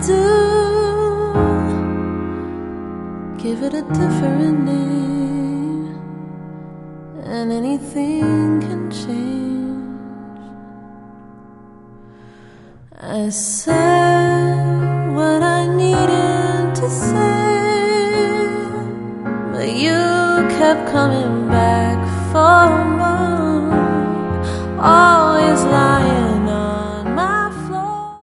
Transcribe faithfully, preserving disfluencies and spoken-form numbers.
do, give it a different name, and anything can change. I said what I needed to say, but you kept coming back for more, always lying.